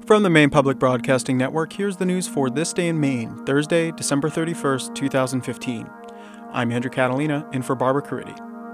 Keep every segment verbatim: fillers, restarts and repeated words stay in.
From the Maine Public Broadcasting Network, here's the news for this day in Maine, Thursday, December thirty-first, twenty fifteen. I'm Andrew Catalina, in for Barbara Caridi.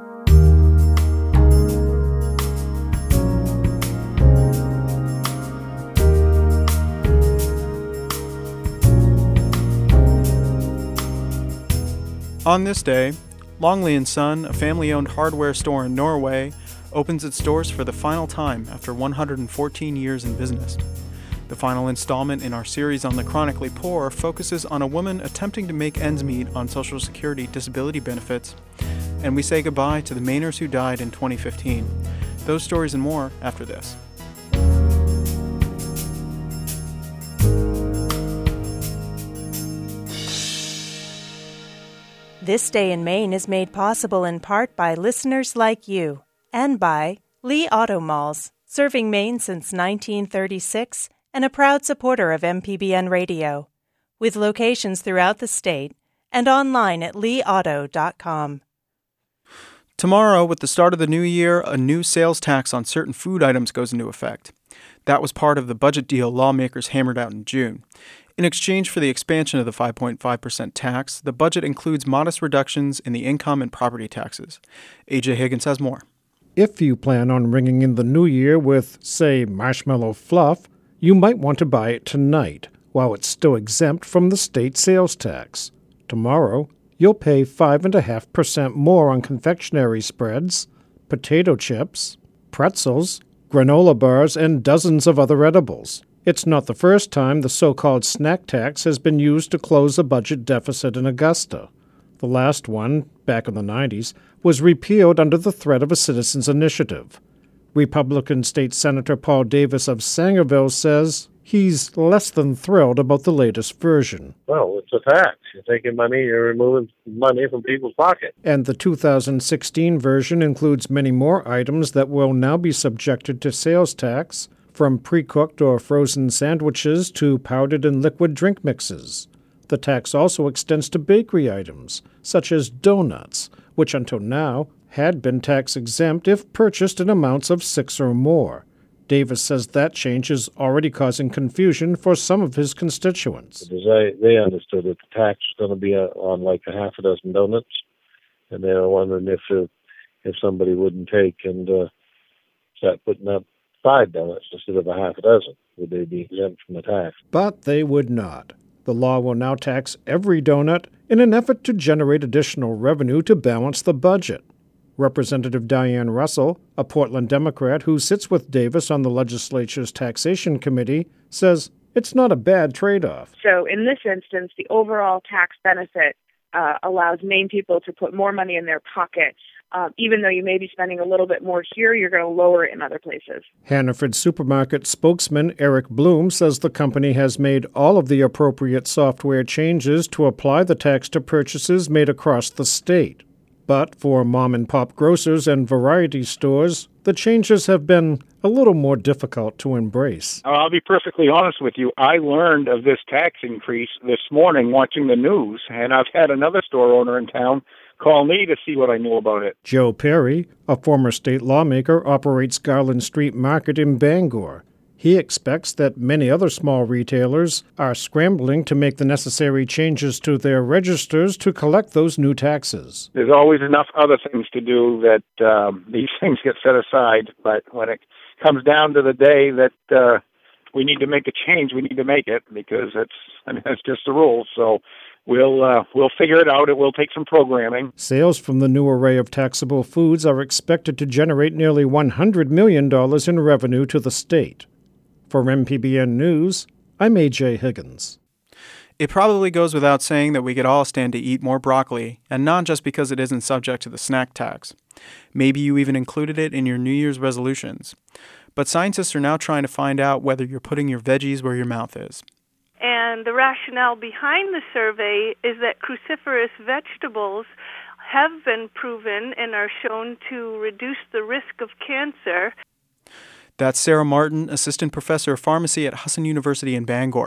On this day, Longley and Son, a family-owned hardware store in Norway, opens its doors for the final time after one hundred fourteen years in business. The final installment in our series on the chronically poor focuses on a woman attempting to make ends meet on Social Security disability benefits, and we say goodbye to the Mainers who died in twenty fifteen. Those stories and more after this. This Day in Maine is made possible in part by listeners like you and by Lee Auto Malls, serving Maine since nineteen thirty-six and a proud supporter of M P B N Radio, with locations throughout the state and online at lee auto dot com. Tomorrow, with the start of the new year, a new sales tax on certain food items goes into effect. That was part of the budget deal lawmakers hammered out in June. In exchange for the expansion of the five point five percent tax, the budget includes modest reductions in the income and property taxes. A J Higgins has more. If you plan on ringing in the new year with, say, marshmallow fluff, you might want to buy it tonight, while it's still exempt from the state sales tax. Tomorrow, you'll pay five point five percent more on confectionery spreads, potato chips, pretzels, granola bars, and dozens of other edibles. It's not the first time the so-called snack tax has been used to close a budget deficit in Augusta. The last one, back in the nineties, was repealed under the threat of a citizens' initiative. Republican State Senator Paul Davis of Sangerville says he's less than thrilled about the latest version. Well, it's a tax. You're taking money, you're removing money from people's pockets. And the two thousand sixteen version includes many more items that will now be subjected to sales tax, from pre-cooked or frozen sandwiches to powdered and liquid drink mixes. The tax also extends to bakery items, such as donuts, which until now had been tax-exempt if purchased in amounts of six or more. Davis says that change is already causing confusion for some of his constituents. Because they, they understood that the tax was going to be a, on like a half a dozen donuts, and they were wondering if uh, if somebody wouldn't take and uh, start putting up five donuts instead of a half a dozen. Would they be exempt from the tax? But they would not. The law will now tax every donut in an effort to generate additional revenue to balance the budget. Representative Diane Russell, a Portland Democrat who sits with Davis on the legislature's taxation committee, says it's not a bad trade-off. So in this instance, the overall tax benefit uh, allows Maine people to put more money in their pocket. Um, even though you may be spending a little bit more here, you're going to lower it in other places. Hannaford Supermarket spokesman Eric Bloom says the company has made all of the appropriate software changes to apply the tax to purchases made across the state. But for mom-and-pop grocers and variety stores, the changes have been a little more difficult to embrace. I'll be perfectly honest with you. I learned of this tax increase this morning watching the news, and I've had another store owner in town call me to see what I knew about it. Joe Perry, a former state lawmaker, operates Garland Street Market in Bangor. He expects that many other small retailers are scrambling to make the necessary changes to their registers to collect those new taxes. There's always enough other things to do that um, these things get set aside, but when it comes down to the day that uh, we need to make a change, we need to make it, because it's, I mean, that's just the rules. So We'll uh, we'll figure it out. It will take some programming. Sales from the new array of taxable foods are expected to generate nearly one hundred million dollars in revenue to the state. For M P B N News, I'm A J Higgins. It probably goes without saying that we could all stand to eat more broccoli, and not just because it isn't subject to the snack tax. Maybe you even included it in your New Year's resolutions. But scientists are now trying to find out whether you're putting your veggies where your mouth is. And the rationale behind the survey is that cruciferous vegetables have been proven and are shown to reduce the risk of cancer. That's Sarah Martin, assistant professor of pharmacy at Husson University in Bangor.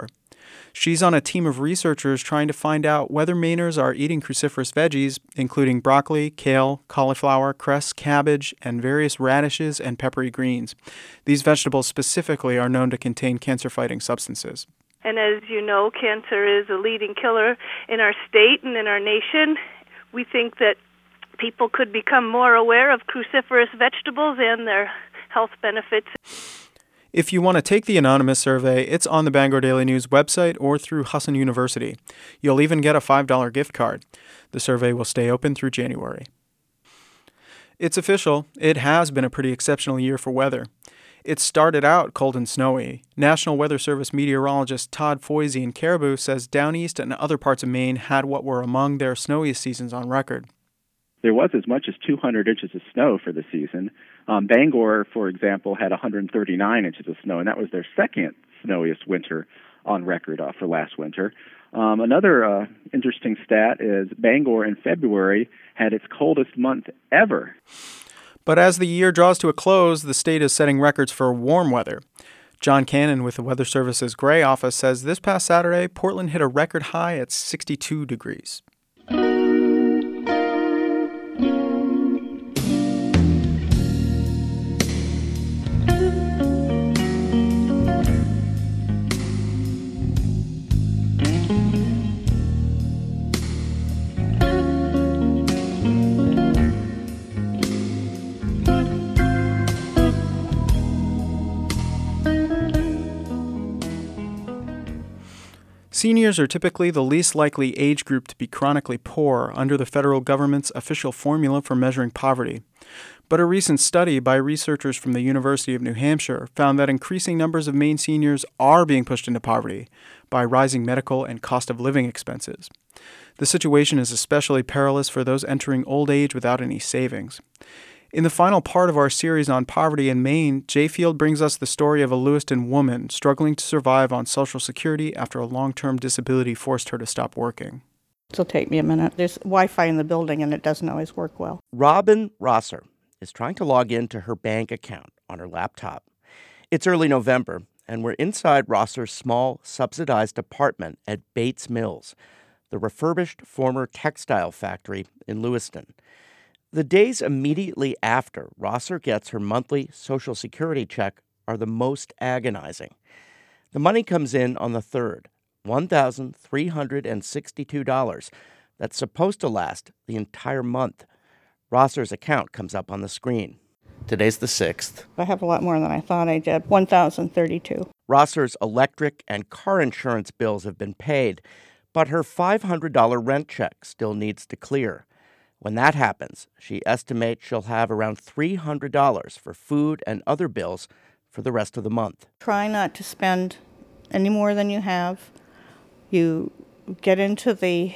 She's on a team of researchers trying to find out whether Mainers are eating cruciferous veggies, including broccoli, kale, cauliflower, cress, cabbage, and various radishes and peppery greens. These vegetables specifically are known to contain cancer-fighting substances. And as you know, cancer is a leading killer in our state and in our nation. We think that people could become more aware of cruciferous vegetables and their health benefits. If you want to take the anonymous survey, it's on the Bangor Daily News website or through Husson University. You'll even get a five dollar gift card. The survey will stay open through January. It's official. It has been a pretty exceptional year for weather. It started out cold and snowy. National Weather Service meteorologist Todd Foisey in Caribou says down east and other parts of Maine had what were among their snowiest seasons on record. There was as much as two hundred inches of snow for the season. Um, Bangor, for example, had one hundred thirty-nine inches of snow, and that was their second snowiest winter on record uh, for last winter. Um, another uh, interesting stat is Bangor in February had its coldest month ever. But as the year draws to a close, the state is setting records for warm weather. John Cannon with the Weather Service's Gray office says this past Saturday, Portland hit a record high at sixty-two degrees. Seniors are typically the least likely age group to be chronically poor under the federal government's official formula for measuring poverty. But a recent study by researchers from the University of New Hampshire found that increasing numbers of Maine seniors are being pushed into poverty by rising medical and cost of living expenses. The situation is especially perilous for those entering old age without any savings. In the final part of our series on poverty in Maine, Jay Field brings us the story of a Lewiston woman struggling to survive on Social Security after a long-term disability forced her to stop working. It'll take me a minute. There's Wi-Fi in the building, and it doesn't always work well. Robin Rosser is trying to log into her bank account on her laptop. It's early November, and we're inside Rosser's small, subsidized apartment at Bates Mills, the refurbished former textile factory in Lewiston. The days immediately after Rosser gets her monthly Social Security check are the most agonizing. The money comes in on the third, one thousand three hundred sixty-two dollars. That's supposed to last the entire month. Rosser's account comes up on the screen. Today's the sixth. I have a lot more than I thought I did, one thousand thirty-two. Rosser's electric and car insurance bills have been paid, but her five hundred dollars rent check still needs to clear. When that happens, she estimates she'll have around three hundred dollars for food and other bills for the rest of the month. Try not to spend any more than you have. You get into the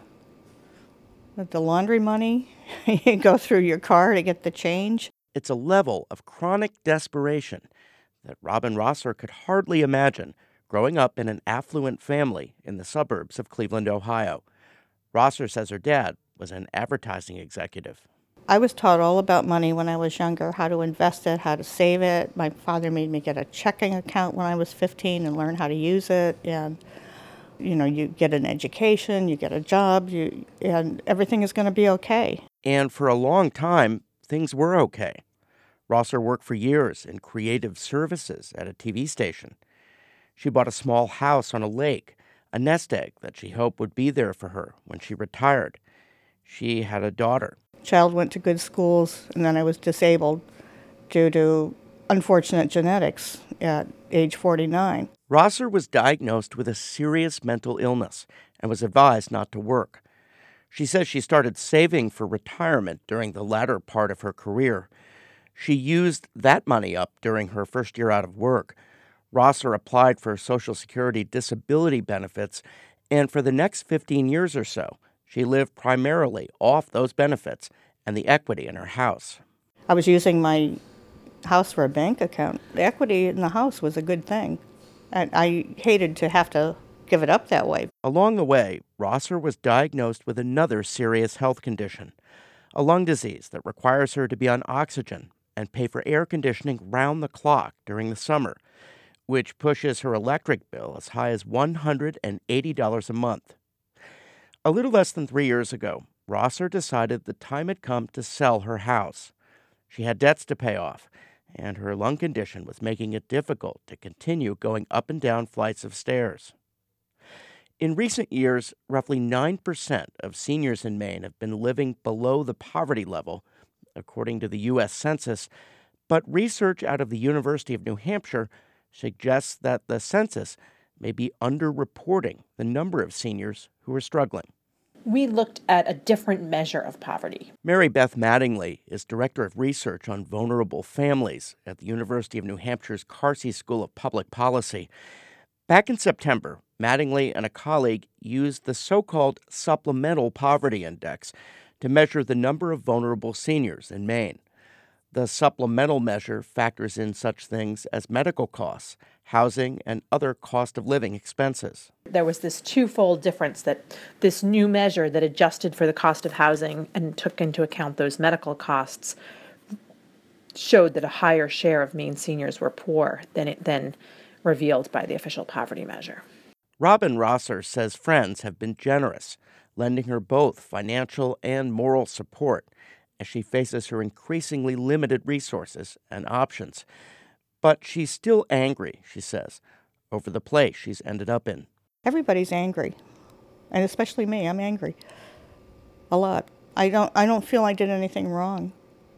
the laundry money. You go through your car to get the change. It's a level of chronic desperation that Robin Rosser could hardly imagine growing up in an affluent family in the suburbs of Cleveland, Ohio. Rosser says her dad was an advertising executive. I was taught all about money when I was younger, how to invest it, how to save it. My father made me get a checking account when I was fifteen and learn how to use it. And, you know, you get an education, you get a job, you, and everything is going to be okay. And for a long time, things were okay. Rosser worked for years in creative services at a T V station. She bought a small house on a lake, a nest egg that she hoped would be there for her when she retired. She had a daughter. Child went to good schools, and then I was disabled due to unfortunate genetics at age forty-nine. Rosser was diagnosed with a serious mental illness and was advised not to work. She says she started saving for retirement during the latter part of her career. She used that money up during her first year out of work. Rosser applied for Social Security disability benefits, and for the next fifteen years or so, she lived primarily off those benefits and the equity in her house. I was using my house for a bank account. The equity in the house was a good thing, and I hated to have to give it up that way. Along the way, Rosser was diagnosed with another serious health condition, a lung disease that requires her to be on oxygen and pay for air conditioning round the clock during the summer. which pushes her electric bill as high as one hundred eighty dollars a month. A little less than three years ago, Rosser decided the time had come to sell her house. She had debts to pay off, and her lung condition was making it difficult to continue going up and down flights of stairs. In recent years, roughly nine percent of seniors in Maine have been living below the poverty level, according to the U S Census, but research out of the University of New Hampshire suggests that the census may be underreporting the number of seniors who are struggling. We looked at a different measure of poverty. Mary Beth Mattingly is Director of Research on Vulnerable Families at the University of New Hampshire's Carsey School of Public Policy. Back in September, Mattingly and a colleague used the so-called Supplemental Poverty Index to measure the number of vulnerable seniors in Maine. The supplemental measure factors in such things as medical costs, housing, and other cost of living expenses. There was this twofold difference, that this new measure that adjusted for the cost of housing and took into account those medical costs showed that a higher share of Maine seniors were poor than it then revealed by the official poverty measure. Robin Rosser says friends have been generous, lending her both financial and moral support as she faces her increasingly limited resources and options. But she's still angry, she says, over the place she's ended up in. Everybody's angry, and especially me. I'm angry a lot. I don't I don't feel I did anything wrong,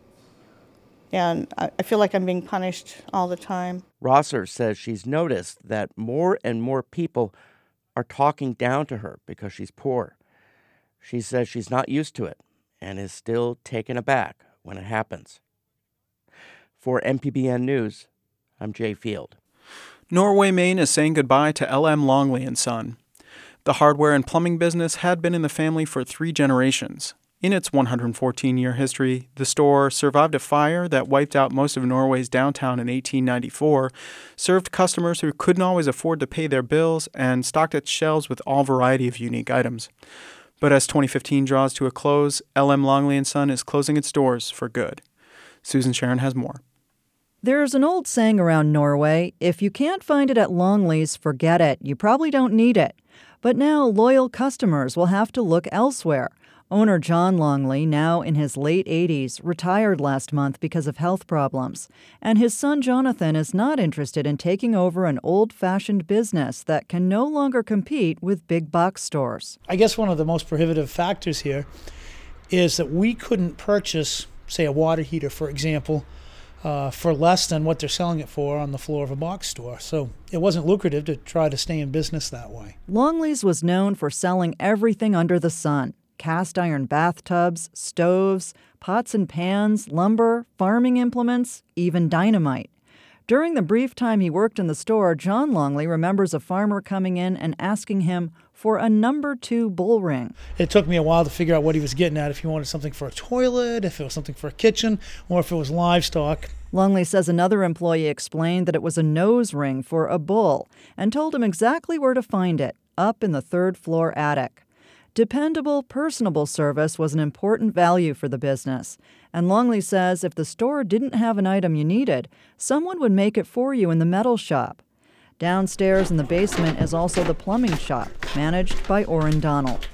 and I, I feel like I'm being punished all the time. Rosser says she's noticed that more and more people are talking down to her because she's poor. She says she's not used to it and is still taken aback when it happens. For M P B N News, I'm Jay Field. Norway, Maine is saying goodbye to L M Longley and Son. The hardware and plumbing business had been in the family for three generations. In its one hundred fourteen-year history, the store survived a fire that wiped out most of Norway's downtown in eighteen ninety-four, served customers who couldn't always afford to pay their bills, and stocked its shelves with all variety of unique items. But as twenty fifteen draws to a close, L M Longley and Son is closing its doors for good. Susan Sharon has more. There's an old saying around Norway, if you can't find it at Longley's, forget it. You probably don't need it. But now loyal customers will have to look elsewhere. Owner John Longley, now in his late eighties, retired last month because of health problems. And his son Jonathan is not interested in taking over an old-fashioned business that can no longer compete with big box stores. I guess one of the most prohibitive factors here is that we couldn't purchase, say, a water heater, for example, uh, for less than what they're selling it for on the floor of a box store. So it wasn't lucrative to try to stay in business that way. Longley's was known for selling everything under the sun. Cast iron bathtubs, stoves, pots and pans, lumber, farming implements, even dynamite. During the brief time he worked in the store, John Longley remembers a farmer coming in and asking him for a number two bull ring. It took me a while to figure out what he was getting at, if he wanted something for a toilet, if it was something for a kitchen, or if it was livestock. Longley says another employee explained that it was a nose ring for a bull and told him exactly where to find it, up in the third floor attic. Dependable, personable service was an important value for the business, and Longley says if the store didn't have an item you needed, someone would make it for you in the metal shop. Downstairs in the basement is also the plumbing shop, managed by Orrin Donald.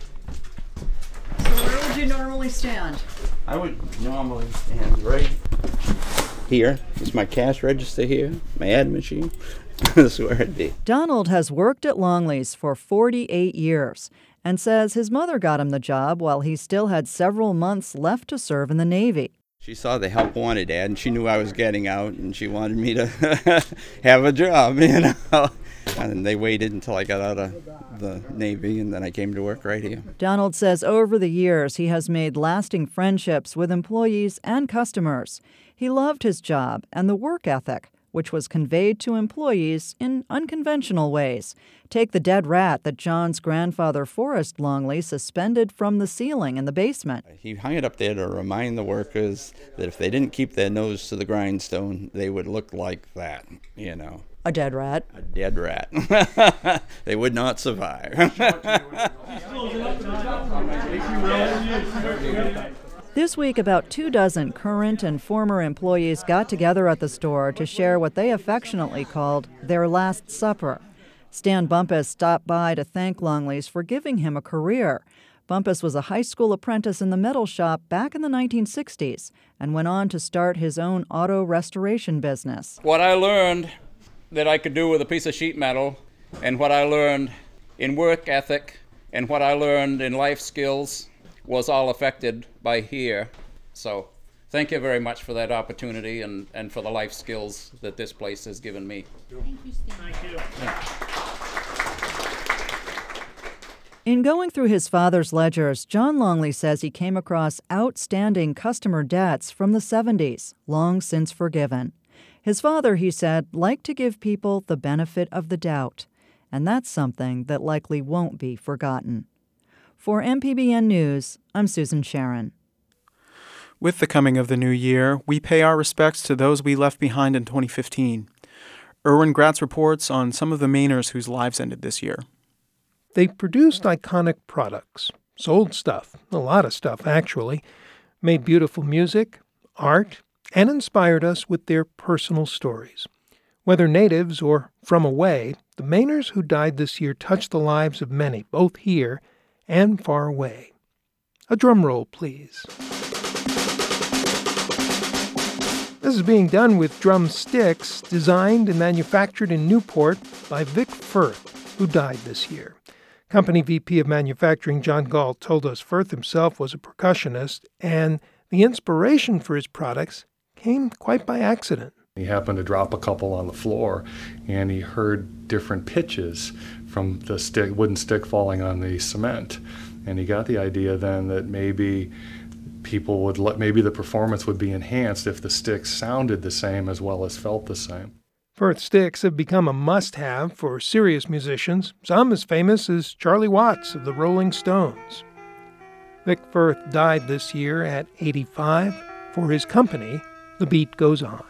So where would you normally stand? I would normally stand right here. It's my cash register here, my ad machine. That's where I'd be. Donald has worked at Longley's for forty-eight years and says his mother got him the job while he still had several months left to serve in the Navy. She saw the help wanted ad, and she knew I was getting out, and she wanted me to have a job, you know. And they waited until I got out of the Navy, and then I came to work right here. Donald says over the years he has made lasting friendships with employees and customers. He loved his job and the work ethic, which was conveyed to employees in unconventional ways. Take the dead rat that John's grandfather Forrest Longley suspended from the ceiling in the basement. He hung it up there to remind the workers that if they didn't keep their nose to the grindstone, they would look like that, you know. A dead rat? A dead rat. They would not survive. This week, about two dozen current and former employees got together at the store to share what they affectionately called their Last Supper. Stan Bumpus stopped by to thank Longley's for giving him a career. Bumpus was a high school apprentice in the metal shop back in the nineteen sixties and went on to start his own auto restoration business. What I learned that I could do with a piece of sheet metal, and what I learned in work ethic, and what I learned in life skills was all affected by here. So thank you very much for that opportunity and, and for the life skills that this place has given me. Thank you, Steve. Thank you. In going through his father's ledgers, John Longley says he came across outstanding customer debts from the seventies, long since forgiven. His father, he said, liked to give people the benefit of the doubt, and that's something that likely won't be forgotten. For M P B N News, I'm Susan Sharon. With the coming of the new year, we pay our respects to those we left behind in twenty fifteen. Erwin Gratz reports on some of the Mainers whose lives ended this year. They produced iconic products, sold stuff, a lot of stuff actually, made beautiful music, art, and inspired us with their personal stories. Whether natives or from away, the Mainers who died this year touched the lives of many, both here and far away. A drum roll, please. This is being done with drum sticks designed and manufactured in Newport by Vic Firth, who died this year. Company V P of Manufacturing John Galt told us Firth himself was a percussionist, and the inspiration for his products came quite by accident. He happened to drop a couple on the floor, and he heard different pitches from the stick, wooden stick falling on the cement. And he got the idea then that maybe people would let, maybe the performance would be enhanced if the sticks sounded the same as well as felt the same. Firth sticks have become a must-have for serious musicians, some as famous as Charlie Watts of the Rolling Stones. Vic Firth died this year at eighty-five. For his company, The Beat Goes On.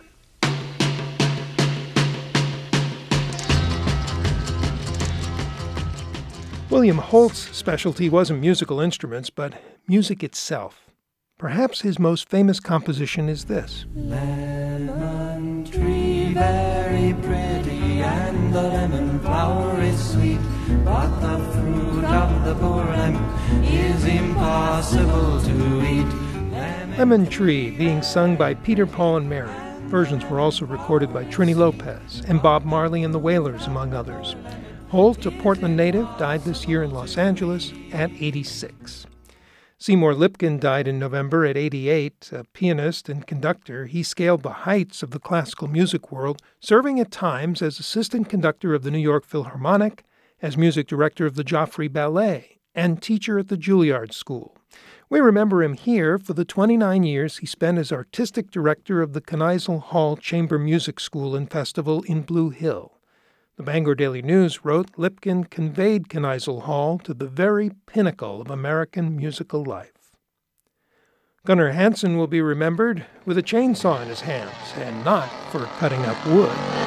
William Holt's specialty wasn't musical instruments, but music itself. Perhaps his most famous composition is this. Lemon tree, very pretty, and the lemon flower is sweet, but the fruit of the poor lemon is impossible to eat. Lemon, Lemon Tree, being sung by Peter, Paul, and Mary. Versions were also recorded by Trini Lopez and Bob Marley and the Wailers, among others. Holt, a Portland native, died this year in Los Angeles at eighty-six. Seymour Lipkin died in November at eighty-eight. A pianist and conductor, he scaled the heights of the classical music world, serving at times as assistant conductor of the New York Philharmonic, as music director of the Joffrey Ballet, and teacher at the Juilliard School. We remember him here for the twenty-nine years he spent as artistic director of the Kneisel Hall Chamber Music School and Festival in Blue Hill. The Bangor Daily News wrote Lipkin conveyed Kneisel Hall to the very pinnacle of American musical life. Gunnar Hansen will be remembered with a chainsaw in his hands, and not for cutting up wood.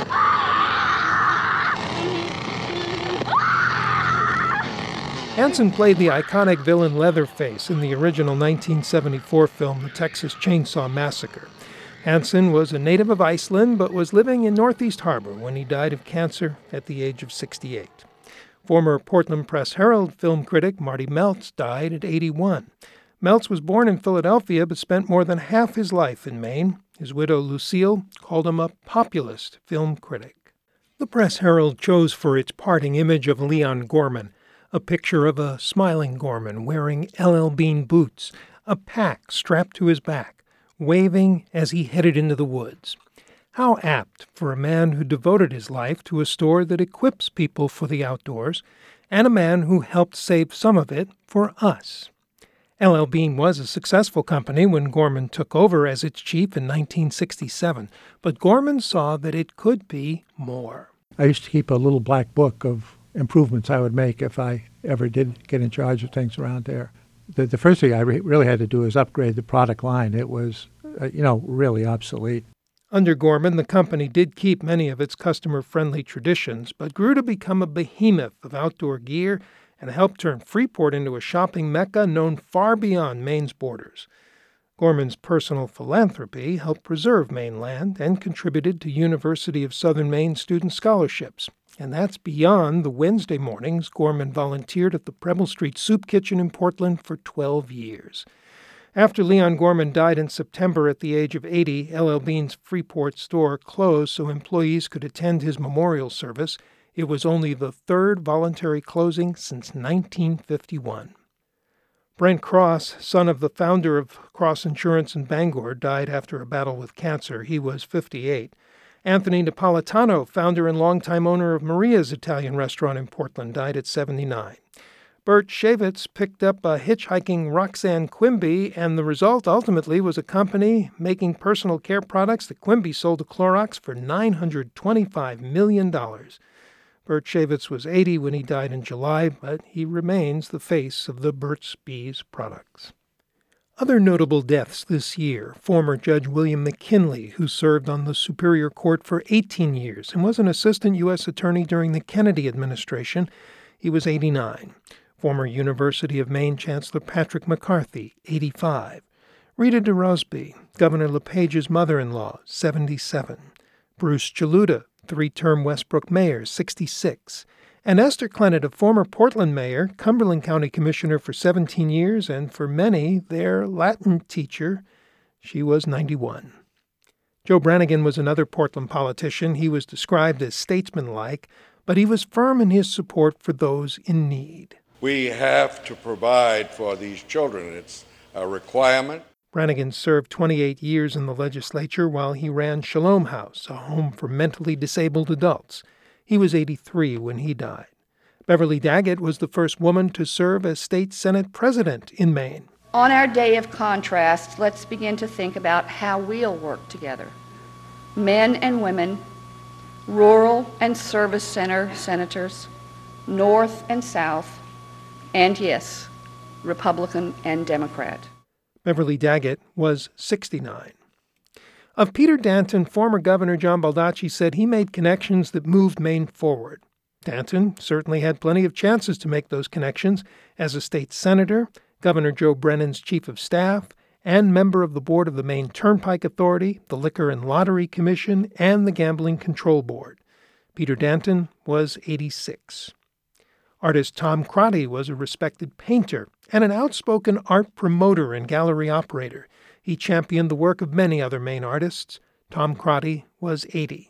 Hansen played the iconic villain Leatherface in the original nineteen seventy-four film The Texas Chainsaw Massacre. Hansen was a native of Iceland, but was living in Northeast Harbor when he died of cancer at the age of sixty-eight. Former Portland Press-Herald film critic Marty Meltz died at eighty-one. Meltz was born in Philadelphia, but spent more than half his life in Maine. His widow, Lucille, called him a populist film critic. The Press-Herald chose for its parting image of Leon Gorman, a picture of a smiling Gorman wearing L L Bean boots, a pack strapped to his back, waving as he headed into the woods. How apt for a man who devoted his life to a store that equips people for the outdoors, and a man who helped save some of it for us. L L Bean was a successful company when Gorman took over as its chief in nineteen sixty-seven, but Gorman saw that it could be more. I used to keep a little black book of improvements I would make if I ever did get in charge of things around there. The, the first thing I re- really had to do was upgrade the product line. It was, uh, you know, really obsolete. Under Gorman, the company did keep many of its customer-friendly traditions, but grew to become a behemoth of outdoor gear and helped turn Freeport into a shopping mecca known far beyond Maine's borders. Gorman's personal philanthropy helped preserve Maine land and contributed to University of Southern Maine student scholarships. And that's beyond the Wednesday mornings Gorman volunteered at the Preble Street Soup Kitchen in Portland for twelve years. After Leon Gorman died in September at the age of eighty, L L. Bean's Freeport store closed so employees could attend his memorial service. It was only the third voluntary closing since nineteen fifty-one. Brent Cross, son of the founder of Cross Insurance in Bangor, died after a battle with cancer. He was fifty-eight. Anthony Napolitano, founder and longtime owner of Maria's Italian restaurant in Portland, died at seventy-nine. Bert Shavitz picked up a hitchhiking Roxanne Quimby, and the result ultimately was a company making personal care products that Quimby sold to Clorox for nine hundred twenty-five million dollars. Bert Shavitz was eighty when he died in July, but he remains the face of the Burt's Bees products. Other notable deaths this year: former Judge William McKinley, who served on the Superior Court for eighteen years and was an assistant U S attorney during the Kennedy administration. He was eighty-nine. Former University of Maine Chancellor Patrick McCarthy, eighty-five. Rita DeRosby, Governor LePage's mother-in-law, seventy-seven. Bruce Chaluta, three-term Westbrook mayor, sixty-six. And Esther Clennett, a former Portland mayor, Cumberland County commissioner for seventeen years, and for many, their Latin teacher. She was ninety-one. Joe Brannigan was another Portland politician. He was described as statesmanlike, but he was firm in his support for those in need. We have to provide for these children. It's a requirement. Brannigan served twenty-eight years in the legislature while he ran Shalom House, a home for mentally disabled adults. He was eighty-three when he died. Beverly Daggett was the first woman to serve as state Senate president in Maine. On our day of contrast, let's begin to think about how we'll work together. Men and women, rural and service center senators, North and South, and yes, Republican and Democrat. Beverly Daggett was sixty-nine. Of Peter Danton, former Governor John Baldacci said he made connections that moved Maine forward. Danton certainly had plenty of chances to make those connections as a state senator, Governor Joe Brennan's chief of staff, and member of the board of the Maine Turnpike Authority, the Liquor and Lottery Commission, and the Gambling Control Board. Peter Danton was eighty-six. Artist Tom Crotty was a respected painter and an outspoken art promoter and gallery operator. He championed the work of many other Maine artists. Tom Crotty was eighty.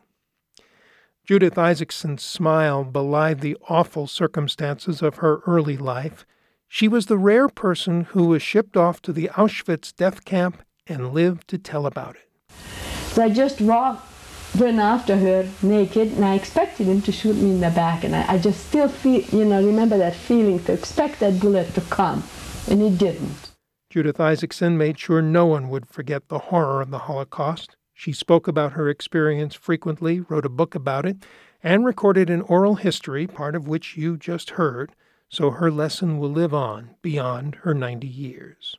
Judith Isaacson's smile belied the awful circumstances of her early life. She was the rare person who was shipped off to the Auschwitz death camp and lived to tell about it. So I just walked ran after her naked, and I expected him to shoot me in the back, and I, I just still feel, you know, remember that feeling to expect that bullet to come, and it didn't. Judith Isaacson made sure no one would forget the horror of the Holocaust. She spoke about her experience frequently, wrote a book about it, and recorded an oral history, part of which you just heard, so her lesson will live on beyond her ninety years.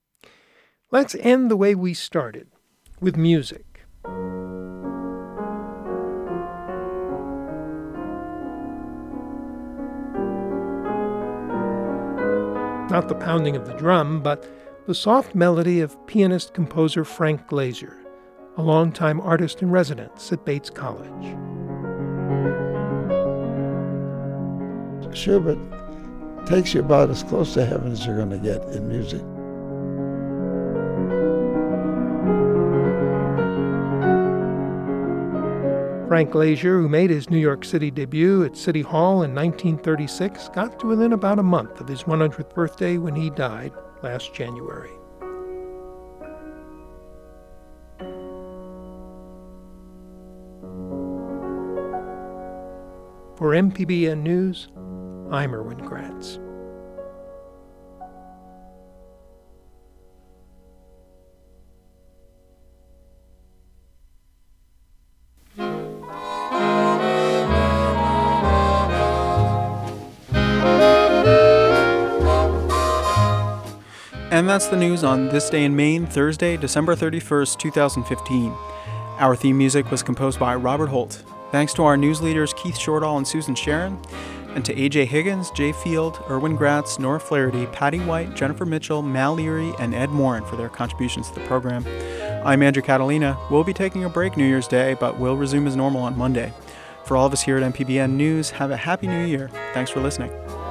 Let's end the way we started, with music. Not the pounding of the drum, but the soft melody of pianist-composer Frank Glazer, a longtime artist-in-residence at Bates College. Schubert takes you about as close to heaven as you're going to get in music. Frank Glazer, who made his New York City debut at City Hall in nineteen thirty-six, got to within about a month of his one hundredth birthday when he died last January. For M P B N News, I'm Erwin Gratz. And that's the news on This Day in Maine, Thursday, December thirty-first, twenty fifteen. Our theme music was composed by Robert Holt. Thanks to our news leaders Keith Shortall and Susan Sharon. And to A J Higgins, Jay Field, Erwin Gratz, Nora Flaherty, Patty White, Jennifer Mitchell, Mal Leary, and Ed Morin for their contributions to the program. I'm Andrew Catalina. We'll be taking a break New Year's Day, but we'll resume as normal on Monday. For all of us here at M P B N News, have a happy new year. Thanks for listening.